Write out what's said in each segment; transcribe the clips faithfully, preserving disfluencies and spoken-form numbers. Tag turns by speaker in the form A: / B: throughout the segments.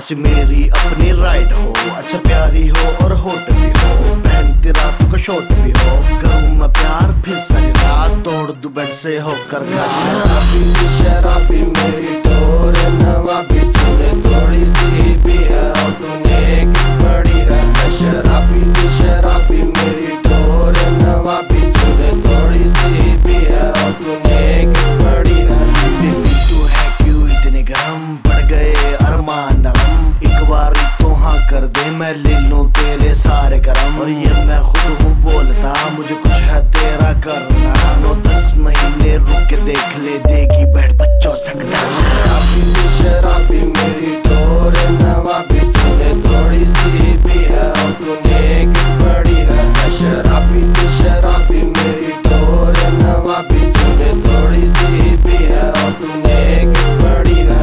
A: सी मेरी अपनी राइड हो, अच्छा प्यारी हो और होट भी हो, पहनती रात को शॉर्ट भी हो, करूँ मैं प्यार फिर सारी रात तोड़ दूं बेड से होकर शराबी शराबी मेरी टोर नवाबी तूने थोड़ी सी भी है और तूने एक बड़ी है। शराबी शराबी मेरी टोर नवाबी तूने थोड़ी सी भी है और तूने एक बड़ी है। बेबी तू है क्यों इतने गरम, बढ़ गए अरमान नरम, एक बार तो हाँ कर दे मैं ले लूं तेरे सारे करम। और ये मैं खुद हूँ बोलता, मुझे कुछ है तेरा करना, नौ दस महीने रुक के देख ले देगी बैठ बच्चों सकता। शराबी शराबी मेरी टोर नवाबी तूने थोड़ी सी भी है और तूने एक बड़ी है। शराबी शराबी मेरी टोर नवाबी तूने थोड़ी सी भी है और तूने एक बड़ी है।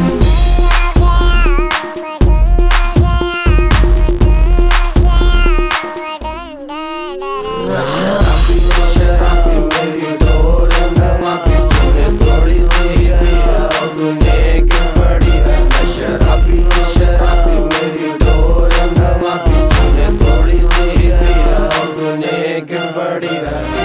A: शराबी मेरी टोर नवाबी तूने थोड़ी सी भी है और तूने एक बड़ी है। शराबी शराबी मेरी टोर नवाबी तूने थोड़ी सी भी है और तूने एक बड़ी है।